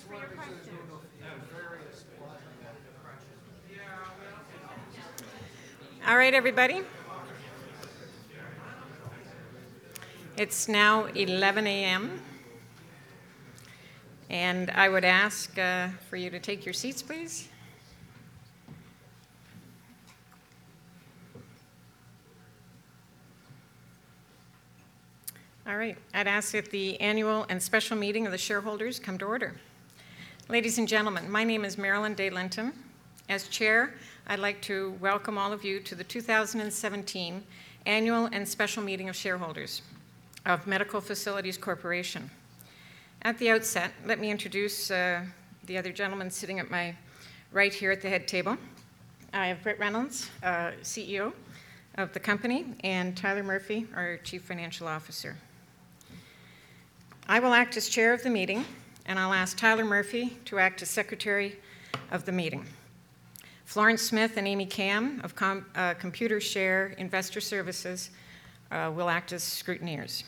for your question. All right, everybody. It's now 11 a.m. And I would ask for you to take your seats, please. All right, I'd ask that the annual and special meeting of the shareholders come to order. Ladies and gentlemen, my name is Marilyn Day Linton. As chair, I'd like to welcome all of you to the 2017 annual and special meeting of shareholders of Medical Facilities Corporation. At the outset, let me introduce the other gentlemen sitting at my right here at the head table. I have Britt Reynolds, CEO of the company, and Tyler Murphy, our Chief Financial Officer. I will act as chair of the meeting, and I'll ask Tyler Murphy to act as secretary of the meeting. Florence Smith and Amy Cam of Computershare Investor Services will act as scrutineers.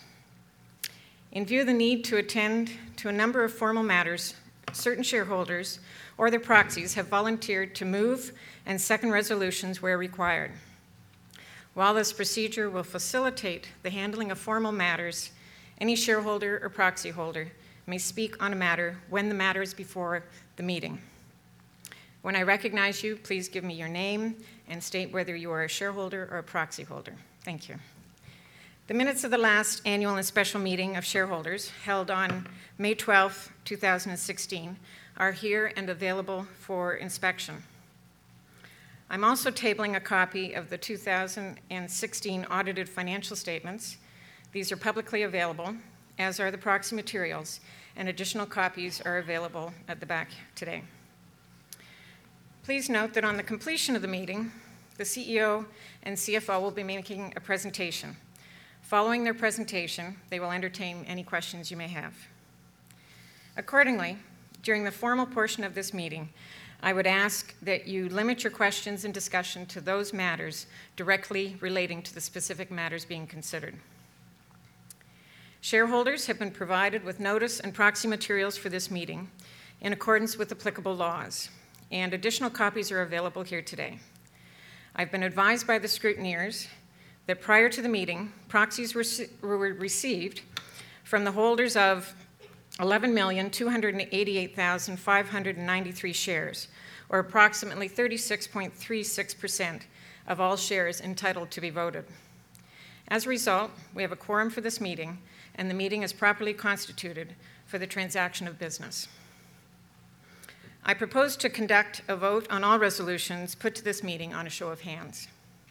In view of the need to attend to a number of formal matters, certain shareholders or their proxies have volunteered to move and second resolutions where required. While this procedure will facilitate the handling of formal matters, any shareholder or proxy holder may speak on a matter when the matter is before the meeting. When I recognize you, please give me your name and state whether you are a shareholder or a proxy holder. Thank you. The minutes of the last annual and special meeting of shareholders held on May 12, 2016 are here and available for inspection. I'm also tabling a copy of the 2016 audited financial statements. These are publicly available, as are the proxy materials, and additional copies are available at the back today. Please note that on the completion of the meeting, the CEO and CFO will be making a presentation. Following their presentation, they will entertain any questions you may have. Accordingly, during the formal portion of this meeting, I would ask that you limit your questions and discussion to those matters directly relating to the specific matters being considered. Shareholders have been provided with notice and proxy materials for this meeting in accordance with applicable laws, and additional copies are available here today. I've been advised by the scrutineers that prior to the meeting, proxies were received from the holders of 11,288,593 shares, or approximately 36.36% of all shares entitled to be voted. As a result, we have a quorum for this meeting, and the meeting is properly constituted for the transaction of business. I propose to conduct a vote on all resolutions put to this meeting on a show of hands.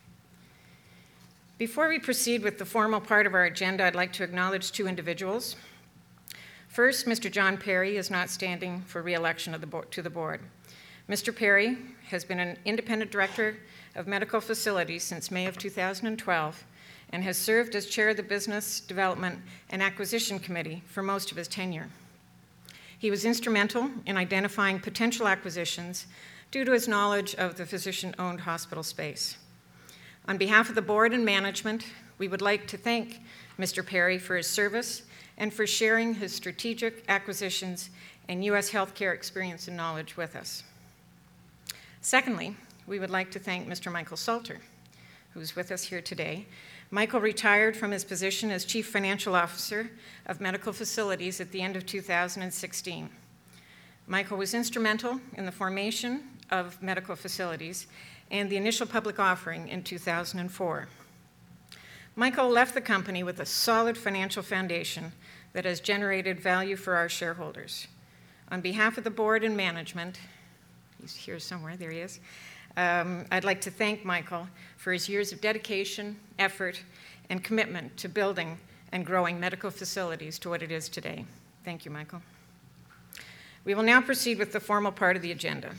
Before we proceed with the formal part of our agenda, I'd like to acknowledge two individuals. First, Mr. John Perry is not standing for re-election to the board. Mr. Perry has been an independent director of Medical Facilities since May of 2012 and has served as chair of the Business Development and Acquisition Committee for most of his tenure. He was instrumental in identifying potential acquisitions due to his knowledge of the physician-owned hospital space. On behalf of the board and management, we would like to thank Mr. Perry for his service and for sharing his strategic acquisitions and U.S. healthcare experience and knowledge with us. Secondly, we would like to thank Mr. Michael Salter, who's with us here today. Michael retired from his position as Chief Financial Officer of Medical Facilities at the end of 2016. Michael was instrumental in the formation of Medical Facilities and the initial public offering in 2004. Michael left the company with a solid financial foundation that has generated value for our shareholders. On behalf of the board and management, he's here somewhere, there he is, I'd like to thank Michael for his years of dedication, effort, and commitment to building and growing Medical Facilities to what it is today. Thank you, Michael. We will now proceed with the formal part of the agenda.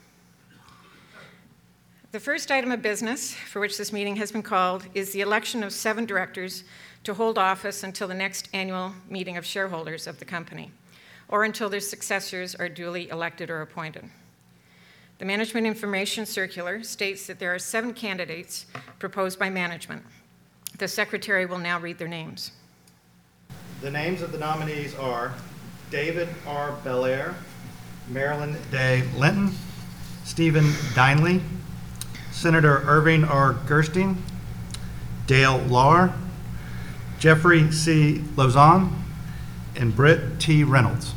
The first item of business for which this meeting has been called is the election of 7 directors to hold office until the next annual meeting of shareholders of the company, or until their successors are duly elected or appointed. The Management Information Circular states that there are 7 candidates proposed by management. The secretary will now read their names. The names of the nominees are David R. Belair, Marilyn Day Linton, Stephen Dineley, Senator Irving R. Gerstein, Dale Lahr, Jeffrey C. Lozon, and Britt T. Reynolds.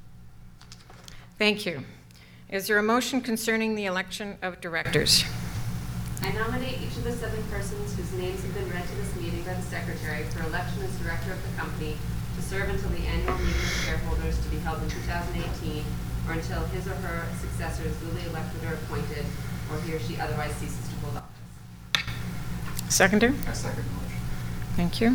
Thank you. Is there a motion concerning the election of directors? I nominate each of the 7 persons whose names have been read to this meeting by the Secretary for election as director of the company to serve until the annual meeting of shareholders to be held in 2018 or until his or her successor is duly elected or appointed or he or she otherwise ceases to hold office. Seconder? I second the motion. Thank you.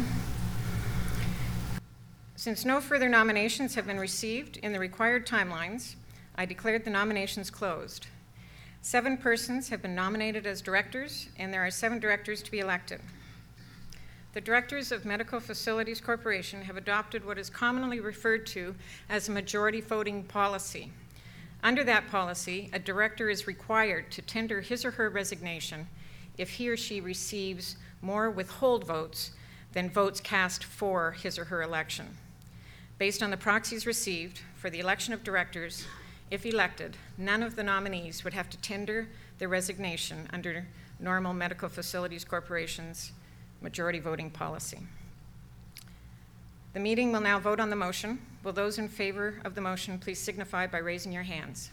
Since no further nominations have been received in the required timelines, I declared the nominations closed. 7 persons have been nominated as directors, and there are 7 directors to be elected. The directors of Medical Facilities Corporation have adopted what is commonly referred to as a majority voting policy. Under that policy, a director is required to tender his or her resignation if he or she receives more withhold votes than votes cast for his or her election. Based on the proxies received for the election of directors, if elected, none of the nominees would have to tender their resignation under normal Medical Facilities Corporation's majority voting policy. The meeting will now vote on the motion. Will those in favor of the motion please signify by raising your hands?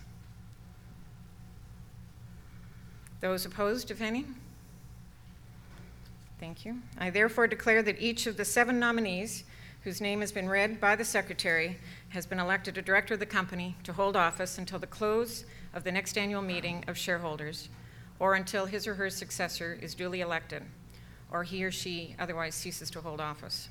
Those opposed, if any? Thank you. I therefore declare that each of the 7 nominees whose name has been read by the Secretary has been elected a director of the company to hold office until the close of the next annual meeting of shareholders or until his or her successor is duly elected or he or she otherwise ceases to hold office.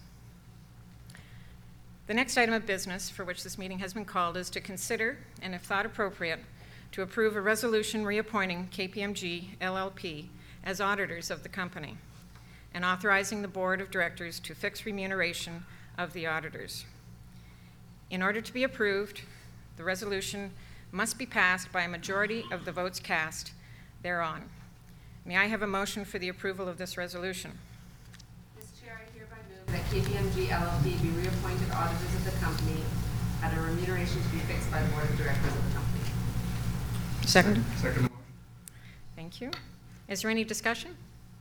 The next item of business for which this meeting has been called is to consider, and if thought appropriate, to approve a resolution reappointing KPMG LLP as auditors of the company and authorizing the board of directors to fix remuneration of the auditors. In order to be approved, the resolution must be passed by a majority of the votes cast thereon. May I have a motion for the approval of this resolution? Mr. Chair, I hereby move that KPMG LLP be reappointed auditors of the company at a remuneration to be fixed by the board of directors of the company. Second. Second motion. Thank you. Is there any discussion?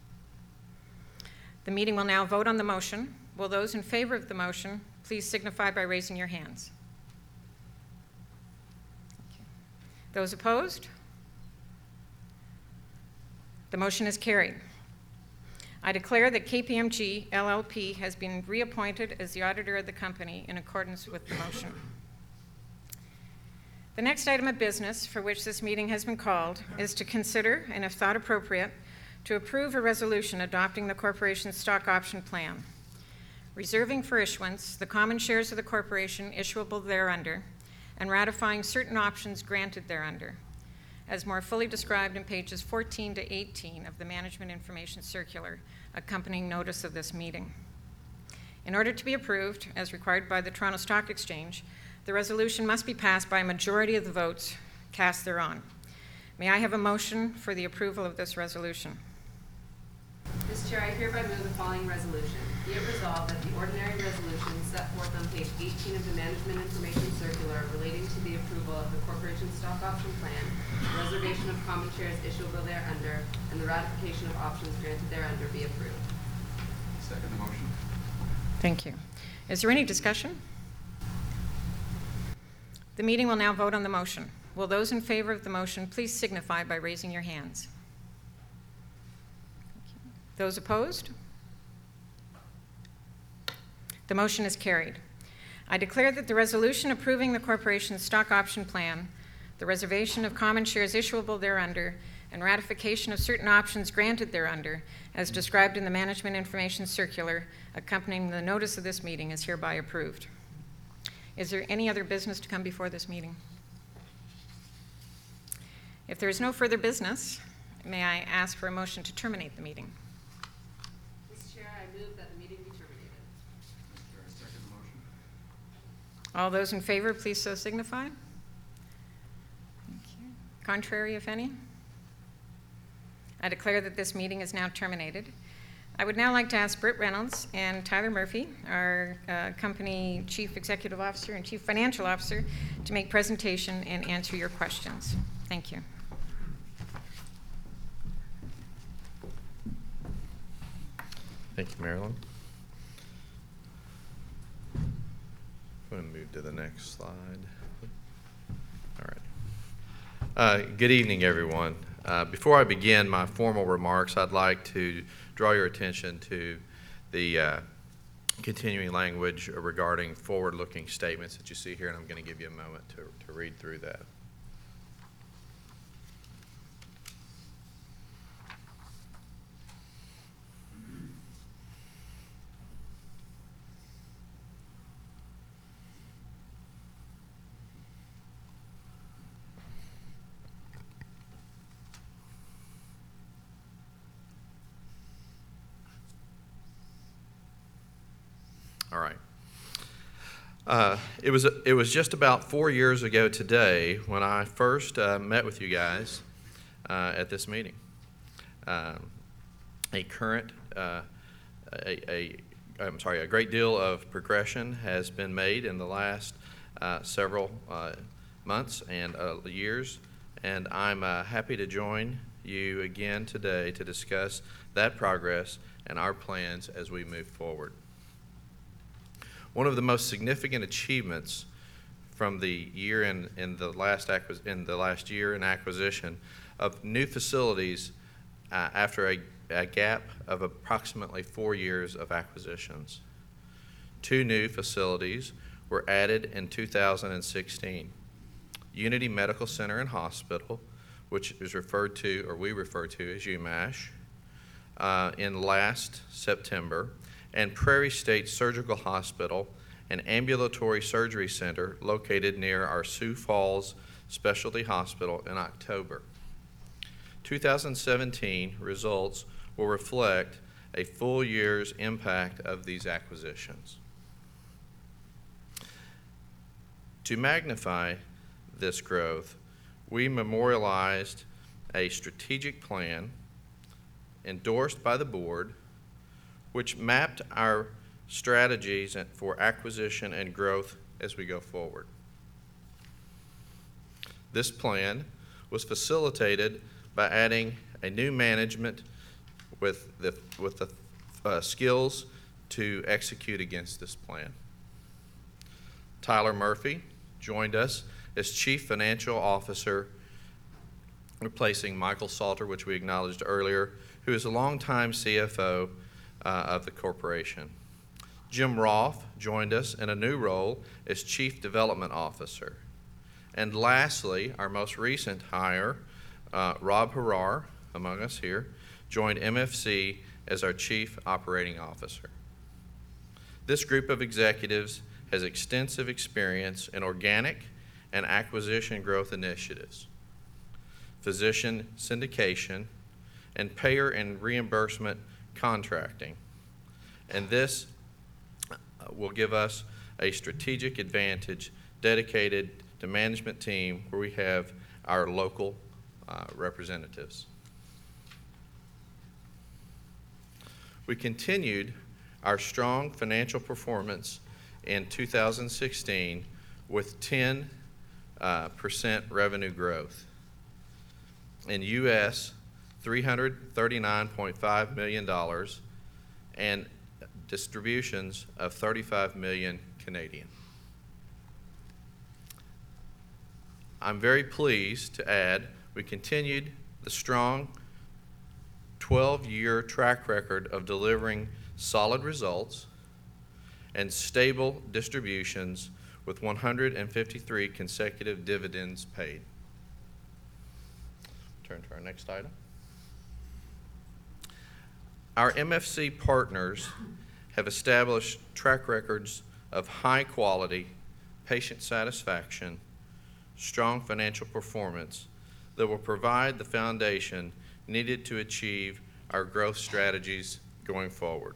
The meeting will now vote on the motion. Will those in favor of the motion please signify by raising your hands? Those opposed? The motion is carried. I declare that KPMG LLP has been reappointed as the auditor of the company in accordance with the motion. The next item of business for which this meeting has been called is to consider, and if thought appropriate, to approve a resolution adopting the corporation's stock option plan, reserving for issuance the common shares of the corporation issuable thereunder, and ratifying certain options granted thereunder, as more fully described in pages 14 to 18 of the Management Information Circular accompanying notice of this meeting. In order to be approved, as required by the Toronto Stock Exchange, the resolution must be passed by a majority of the votes cast thereon. May I have a motion for the approval of this resolution? Mr. Chair, I hereby move the following resolution. Be it resolved that the ordinary resolution set forth on page 18 of the Management Information Circular relating to the approval of the corporation's stock option plan, the reservation of common shares issuable thereunder, and the ratification of options granted thereunder be approved. Second the motion. Thank you. Is there any discussion? The meeting will now vote on the motion. Will those in favor of the motion please signify by raising your hands? Those opposed? The motion is carried. I declare that the resolution approving the corporation's stock option plan, the reservation of common shares issuable thereunder, and ratification of certain options granted thereunder, as described in the Management Information Circular accompanying the notice of this meeting, is hereby approved. Is there any other business to come before this meeting? If there is no further business, may I ask for a motion to terminate the meeting? Mr. Chair, I move that the meeting be terminated. Mr. Chair, I second the motion. All those in favor, please so signify. Thank you. Contrary, if any? I declare that this meeting is now terminated. I would now like to ask Britt Reynolds and Tyler Murphy, our company Chief Executive Officer and Chief Financial Officer, to make presentation and answer your questions. Thank you. Thank you, Marilyn. I'm going to move to the next slide. All right. Good evening, everyone. Before I begin my formal remarks, I'd like to draw your attention to the continuing language regarding forward-looking statements that you see here, and I'm going to give you a moment to read through that. All right. It was just about 4 years ago today when I first met with you guys at this meeting. A great deal of progression has been made in the last several months and years, and I'm happy to join you again today to discuss that progress and our plans as we move forward. One of the most significant achievements from the year in the last year in acquisition of new facilities after a gap of approximately 4 years of acquisitions. 2 new facilities were added in 2016. Unity Medical Center and Hospital, which is we refer to as UMASH, in last September, and Prairie State Surgical Hospital, an ambulatory surgery center located near our Sioux Falls Specialty Hospital, in October. 2017 results will reflect a full year's impact of these acquisitions. To magnify this growth, we memorialized a strategic plan endorsed by the board, which mapped our strategies for acquisition and growth as we go forward. This plan was facilitated by adding a new management with the skills to execute against this plan. Tyler Murphy joined us as Chief Financial Officer, replacing Michael Salter, which we acknowledged earlier, who is a longtime CFO of the corporation. Jim Roth joined us in a new role as Chief Development Officer. And lastly, our most recent hire, Rob Harar, among us here, joined MFC as our Chief Operating Officer. This group of executives has extensive experience in organic and acquisition growth initiatives, physician syndication, and payer and reimbursement contracting. And this will give us a strategic advantage dedicated to management team where we have our local representatives. We continued our strong financial performance in 2016 with 10% revenue growth. In U.S., $339.5 million and distributions of 35 million Canadian. I'm very pleased to add we continued the strong 12-year track record of delivering solid results and stable distributions with 153 consecutive dividends paid. Turn to our next item. Our MFC partners have established track records of high quality, patient satisfaction, strong financial performance that will provide the foundation needed to achieve our growth strategies going forward.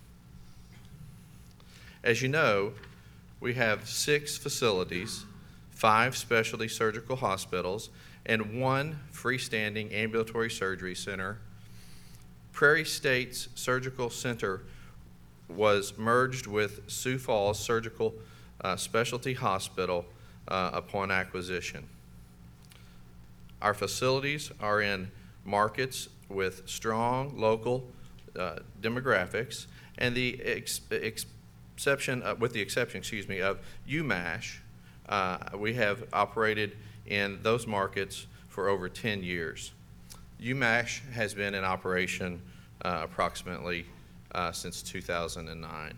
As you know, we have 6 facilities, 5 specialty surgical hospitals, and 1 freestanding ambulatory surgery center, Prairie State's Surgical Center was merged with Sioux Falls Surgical Specialty Hospital upon acquisition. Our facilities are in markets with strong local demographics, and with the exception, of UMash, we have operated in those markets for over 10 years. UMash has been in operation approximately since 2009.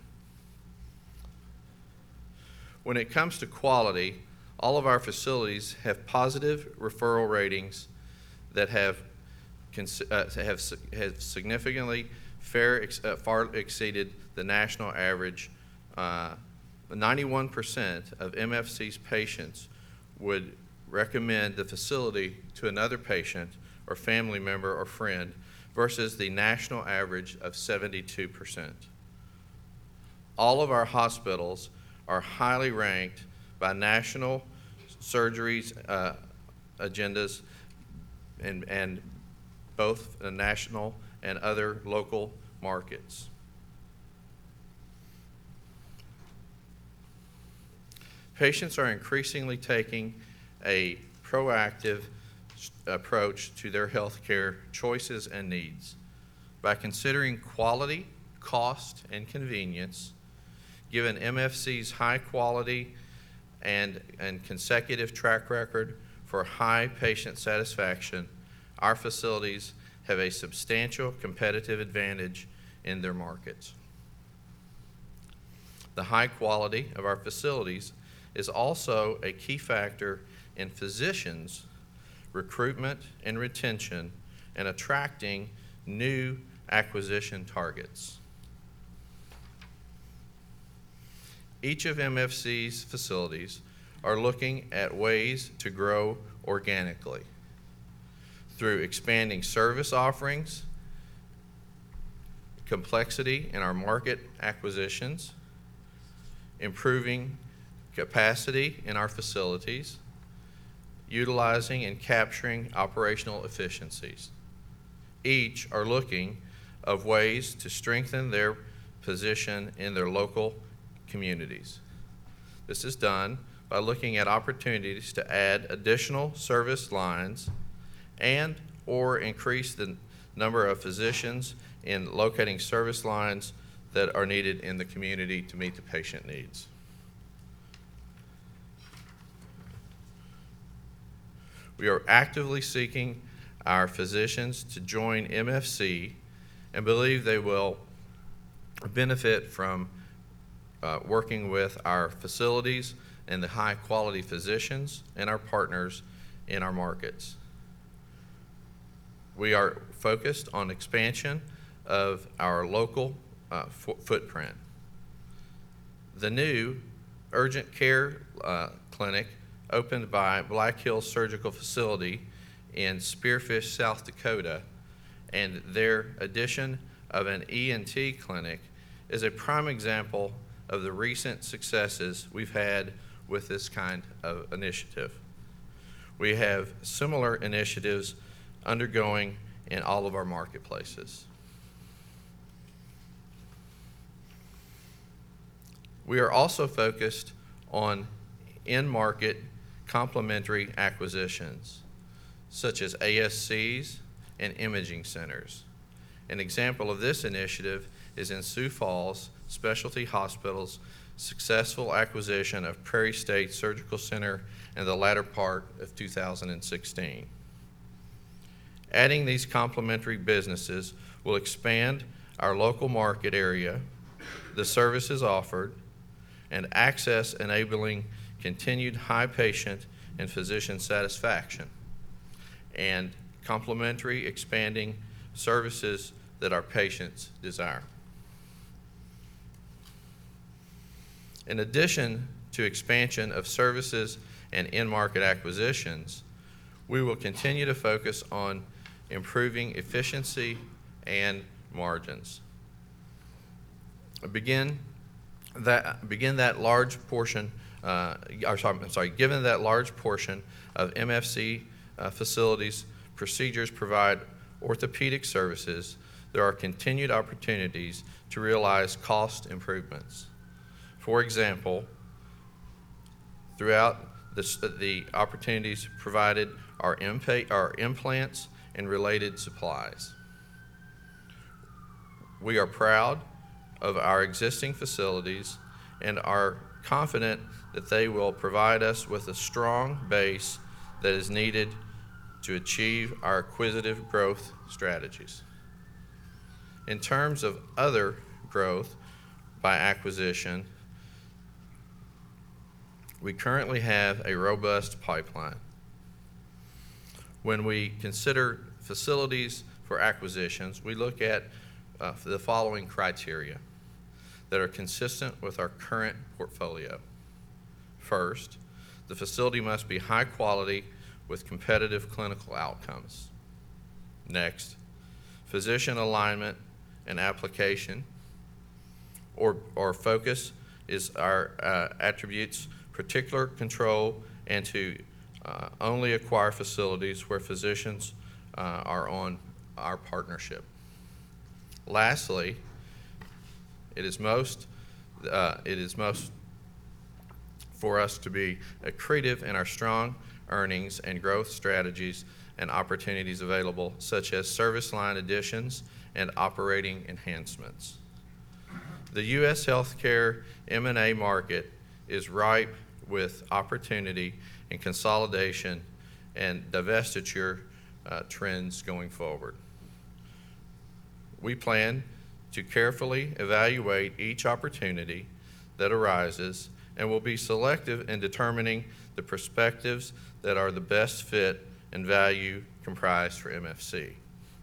When it comes to quality, all of our facilities have positive referral ratings that have significantly far exceeded the national average. 91% of MFC's patients would recommend the facility to another patient or family member or friend versus the national average of 72%. All of our hospitals are highly ranked by national surgeries agendas and both the national and other local markets. Patients are increasingly taking a proactive approach to their health care choices and needs by considering quality, cost, and convenience. Given MFC's high quality and consecutive track record for high patient satisfaction, our facilities have a substantial competitive advantage in their markets. The high quality of our facilities is also a key factor in physicians' recruitment and retention and attracting new acquisition targets. Each of MFC's facilities are looking at ways to grow organically through expanding service offerings, complexity in our market acquisitions, improving capacity in our facilities, utilizing and capturing operational efficiencies. Each are looking of ways to strengthen their position in their local communities. This is done by looking at opportunities to add additional service lines and or increase the number of physicians in locating service lines that are needed in the community to meet the patient needs. We are actively seeking our physicians to join MFC and believe they will benefit from working with our facilities and the high-quality physicians and our partners in our markets. We are focused on expansion of our local footprint. The new urgent care clinic opened by Black Hills Surgical Facility in Spearfish, South Dakota, and their addition of an ENT clinic is a prime example of the recent successes we've had with this kind of initiative. We have similar initiatives undergoing in all of our marketplaces. We are also focused on in-market complementary acquisitions, such as ASCs and imaging centers. An example of this initiative is in Sioux Falls Specialty Hospital's successful acquisition of Prairie State Surgical Center in the latter part of 2016. Adding these complementary businesses will expand our local market area, the services offered, and access enabling continued high patient and physician satisfaction, and complementary expanding services that our patients desire. In addition to expansion of services and in-market acquisitions, we will continue to focus on improving efficiency and margins. Given that large portion of MFC facilities, procedures provide orthopedic services there are continued opportunities to realize cost improvements. For example, throughout the opportunities provided are implants and related supplies. We are proud of our existing facilities and are confident that they will provide us with a strong base that is needed to achieve our acquisitive growth strategies. In terms of other growth by acquisition, we currently have a robust pipeline. When we consider facilities for acquisitions, we look at the following criteria that are consistent with our current portfolio. First, the facility must be high quality with competitive clinical outcomes. Next, physician alignment and application or focus is our attributes, particular control, and to only acquire facilities where physicians are on our partnership. Lastly, it is most for us to be accretive in our strong earnings and growth strategies and opportunities available, such as service line additions and operating enhancements. The U.S. healthcare M&A market is ripe with opportunity and consolidation and divestiture trends going forward. We plan to carefully evaluate each opportunity that arises and will be selective in determining the perspectives that are the best fit and value comprised for MFC.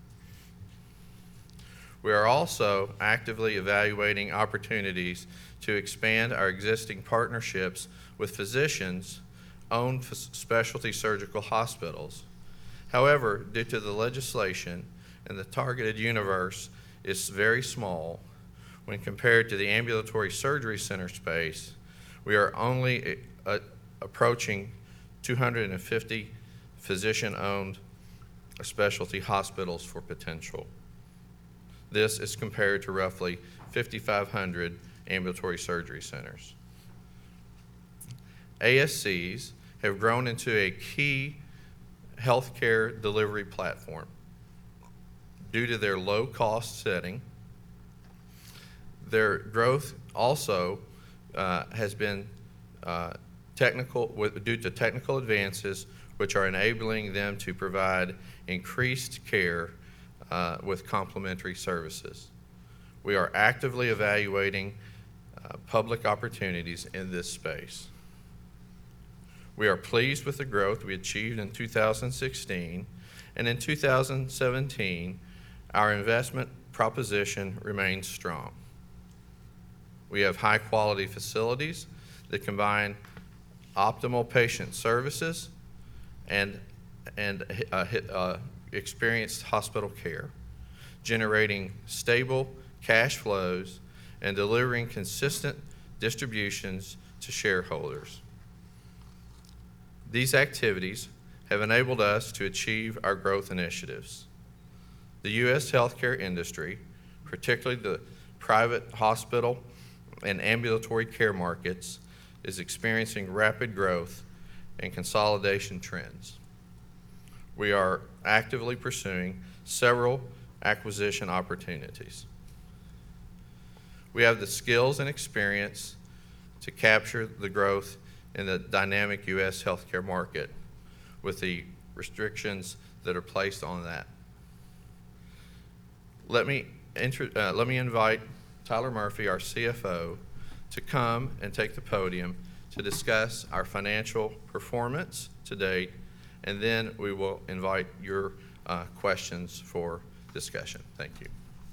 We are also actively evaluating opportunities to expand our existing partnerships with physicians-owned specialty surgical hospitals. However, due to the legislation and the targeted universe is very small when compared to the ambulatory surgery center space, we are only approaching 250 physician-owned specialty hospitals for potential. This is compared to roughly 5,500 ambulatory surgery centers. ASCs have grown into a key healthcare delivery platform due to their low-cost setting. Their growth also has been due to technical advances, which are enabling them to provide increased care with complementary services. We are actively evaluating public opportunities in this space. We are pleased with the growth we achieved in 2016, and in 2017, our investment proposition remains strong. We have high-quality facilities that combine optimal patient services and experienced hospital care, generating stable cash flows and delivering consistent distributions to shareholders. These activities have enabled us to achieve our growth initiatives. The U.S. healthcare industry, particularly the private hospital and ambulatory care markets, is experiencing rapid growth and consolidation trends. We are actively pursuing several acquisition opportunities. We have the skills and experience to capture the growth in the dynamic U.S. healthcare market with the restrictions that are placed on that. Let me invite Tyler Murphy, our CFO, to come and take the podium to discuss our financial performance to date, and then we will invite your questions for discussion. Thank you.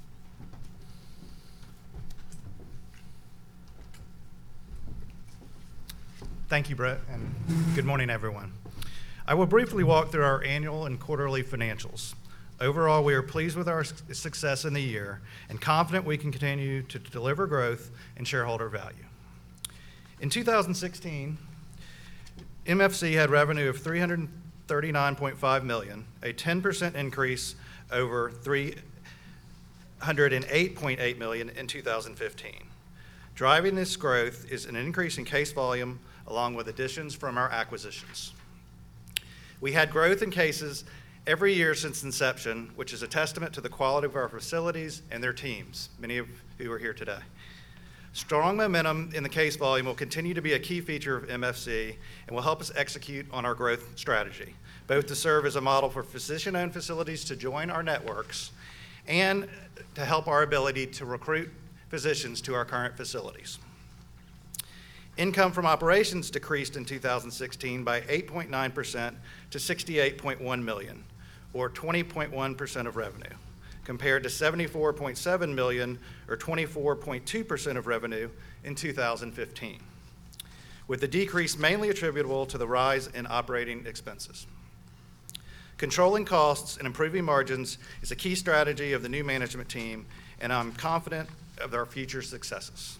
Thank you, Brett, and good morning, everyone. I will briefly walk through our annual and quarterly financials. Overall, we are pleased with our success in the year and confident we can continue to deliver growth and shareholder value. In 2016, MFC had revenue of $339.5 million, a 10% increase over $108.8 million in 2015. Driving this growth is an increase in case volume along with additions from our acquisitions. We had growth in cases every year since inception, which is a testament to the quality of our facilities and their teams, many of who are here today. Strong momentum in the case volume will continue to be a key feature of MFC and will help us execute on our growth strategy, both to serve as a model for physician-owned facilities to join our networks and to help our ability to recruit physicians to our current facilities. Income from operations decreased in 2016 by 8.9% to $68.1 million, or 20.1% of revenue, compared to $74.7 million, or 24.2% of revenue in 2015, with the decrease mainly attributable to the rise in operating expenses. Controlling costs and improving margins is a key strategy of the new management team, and I'm confident of our future successes.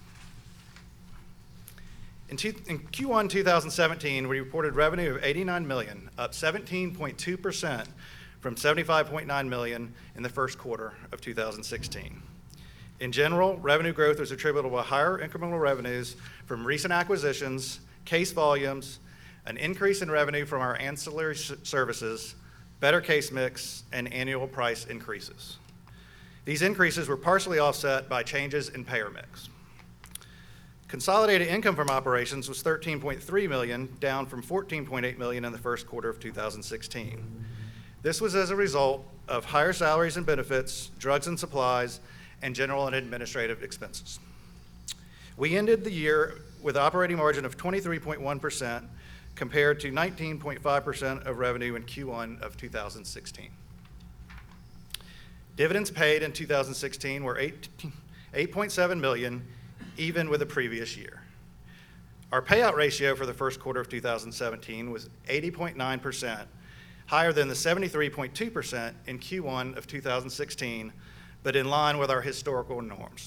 In Q1 2017, we reported revenue of $89 million, up 17.2% from $75.9 million in the first quarter of 2016. In general, revenue growth was attributable to higher incremental revenues from recent acquisitions, case volumes, an increase in revenue from our ancillary services, better case mix, and annual price increases. These increases were partially offset by changes in payer mix. Consolidated income from operations was $13.3 million, down from $14.8 million in the first quarter of 2016. This was as a result of higher salaries and benefits, drugs and supplies, and general and administrative expenses. We ended the year with an operating margin of 23.1% compared to 19.5% of revenue in Q1 of 2016. Dividends paid in 2016 were $8.7 million, even with the previous year. Our payout ratio for the first quarter of 2017 was 80.9%, higher than the 73.2% in Q1 of 2016, but in line with our historical norms.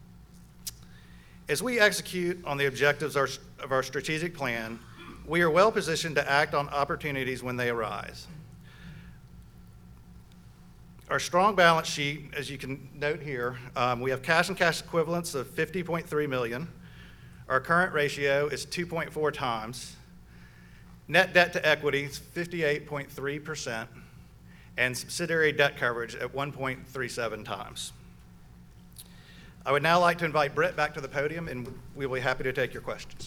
As we execute on the objectives of our strategic plan, we are well positioned to act on opportunities when they arise. Our strong balance sheet, as you can note here, we have cash and cash equivalents of $50.3 million. Our current ratio is 2.4 times. Net debt to equity is 58.3%, and subsidiary debt coverage at 1.37 times. I would now like to invite Britt back to the podium, and we will be happy to take your questions.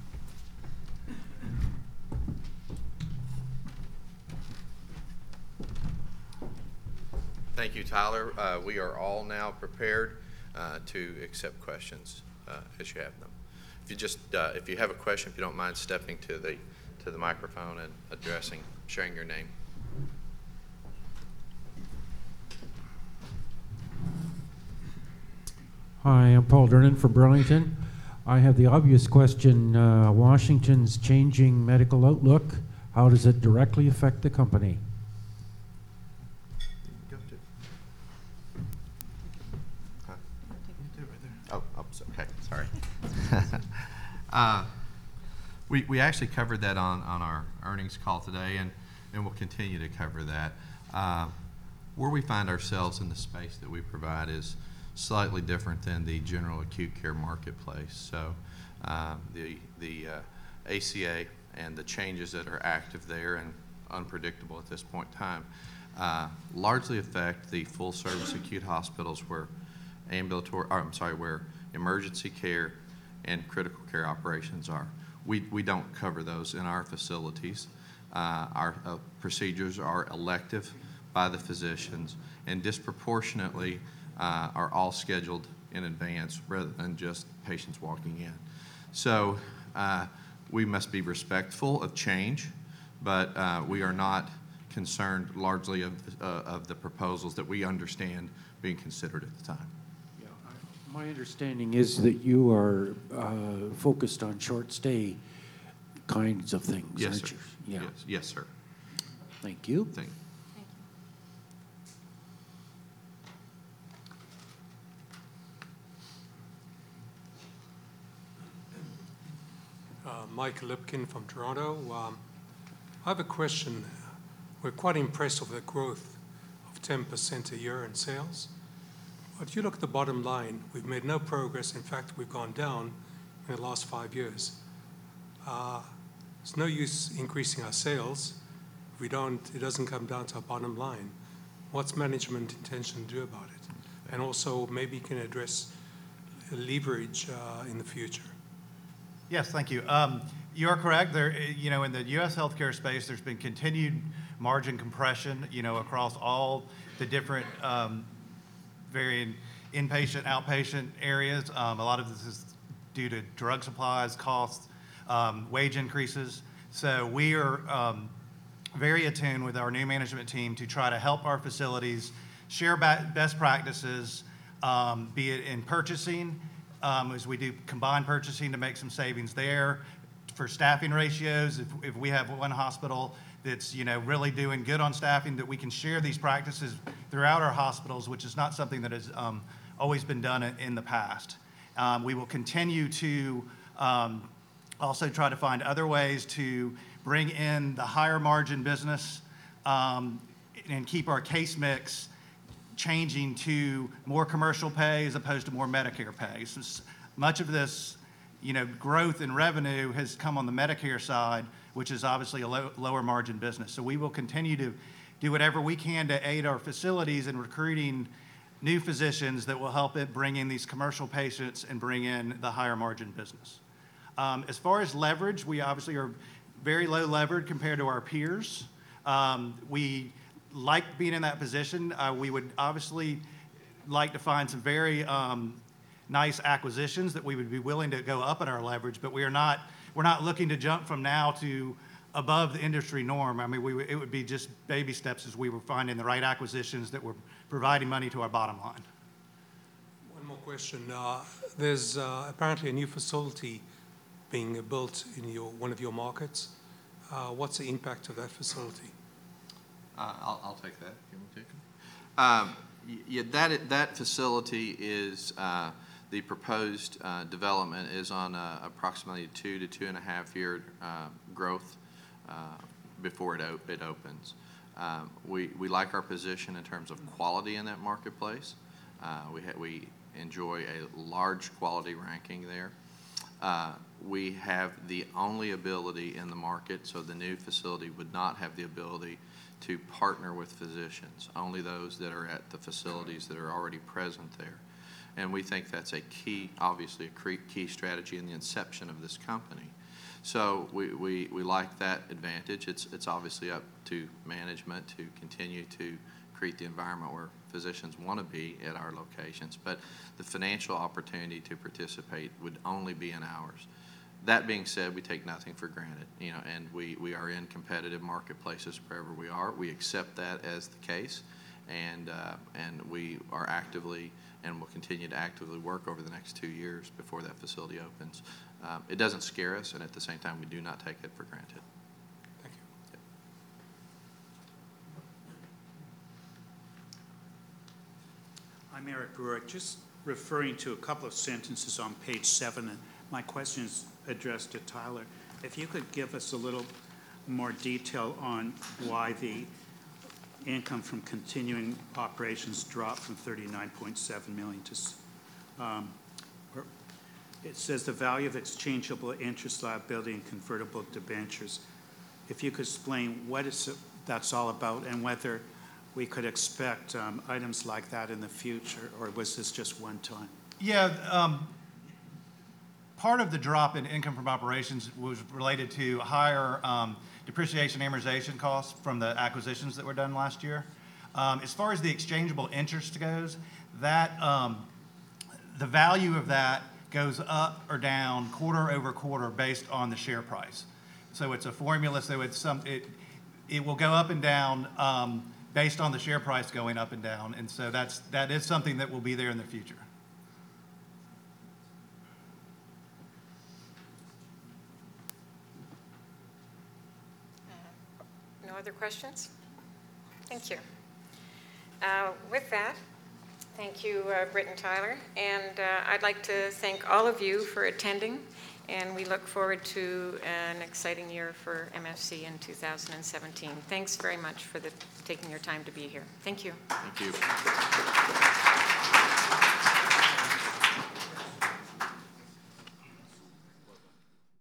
Thank you, Tyler. We are all now prepared to accept questions as you have them. If you have a question, if you don't mind stepping to the microphone and sharing your name. Hi, I'm Paul Dernan for Burlington. I have the obvious question, Washington's changing medical outlook, how does it directly affect the company? Okay, sorry. We actually covered that on our earnings call today, and we'll continue to cover that. Where we find ourselves in the space that we provide is slightly different than the general acute care marketplace. So the ACA and the changes that are active there and unpredictable at this point in time largely affect the full-service acute hospitals where where emergency care and critical care operations are. We don't cover those in our facilities. Our procedures are elective by the physicians and disproportionately are all scheduled in advance rather than just patients walking in. So we must be respectful of change, but we are not concerned largely of the proposals that we understand being considered at the time. My understanding is that you are focused on short stay kinds of things, Yes, aren't sir. you? Yeah. Yes, sir. Thank you. Thank you. Mike Lipkin from Toronto. I have a question. We're quite impressed with the growth of 10% a year in sales. If you look at the bottom line, we've made no progress. In fact, we've gone down in the last 5 years. There's no use increasing our sales if it doesn't come down to our bottom line. What's management intention to do about it? And also maybe you can address leverage in the future. Yes, thank you. You are correct. There, in the U.S. healthcare space, there's been continued margin compression, across all the different varying inpatient, outpatient areas. A lot of this is due to drug supplies, costs, wage increases. So we are very attuned with our new management team to try to help our facilities share best practices, be it in purchasing, as we do combined purchasing to make some savings there. For staffing ratios, if we have one hospital that's really doing good on staffing, that we can share these practices throughout our hospitals, which is not something that has always been done in the past. We will continue to also try to find other ways to bring in the higher margin business and keep our case mix changing to more commercial pay as opposed to more Medicare pay. So much of this, growth in revenue has come on the Medicare side, which is obviously a lower margin business. So we will continue to do whatever we can to aid our facilities in recruiting new physicians that will help it bring in these commercial patients and bring in the higher margin business. As far as leverage, we obviously are very low levered compared to our peers. We like being in that position. We would obviously like to find some very nice acquisitions that we would be willing to go up in our leverage, but we're not looking to jump from now to above the industry norm. I mean, it would be just baby steps as we were finding the right acquisitions that were providing money to our bottom line. One more question. There's apparently a new facility being built in one of your markets. What's the impact of that facility? I'll take that. You want to take it? That facility is the proposed development is on approximately 2 to 2.5 year growth before it opens. We like our position in terms of quality in that marketplace. We enjoy a large quality ranking there. We have the only ability in the market, so the new facility would not have the ability to partner with physicians, only those that are at the facilities that are already present there. And we think that's obviously a key strategy in the inception of this company. So we like that advantage. It's obviously up to management to continue to create the environment where physicians want to be at our locations, but the financial opportunity to participate would only be in ours. That being said, we take nothing for granted, and we are in competitive marketplaces wherever we are. We accept that as the case, and we are actively and will continue to actively work over the next 2 years before that facility opens. It doesn't scare us, and at the same time, we do not take it for granted. Thank you. I'm Eric Brewer, just referring to a couple of sentences on page 7, and my question is addressed to Tyler. If you could give us a little more detail on why the income from continuing operations dropped from $39.7 million to, it says the value of exchangeable interest liability and convertible debentures. If you could explain what that's all about and whether we could expect items like that in the future, or was this just one time? Yeah, part of the drop in income from operations was related to higher depreciation and amortization costs from the acquisitions that were done last year. As far as the exchangeable interest goes, that the value of that goes up or down quarter over quarter based on the share price. So it's a formula, so it will go up and down based on the share price going up and down, and so that is something that will be there in the future. No other questions? Thank you. With that, thank you, Britt and Tyler, and I'd like to thank all of you for attending, and we look forward to an exciting year for MFC in 2017. Thanks very much for taking your time to be here. Thank you. Thank you.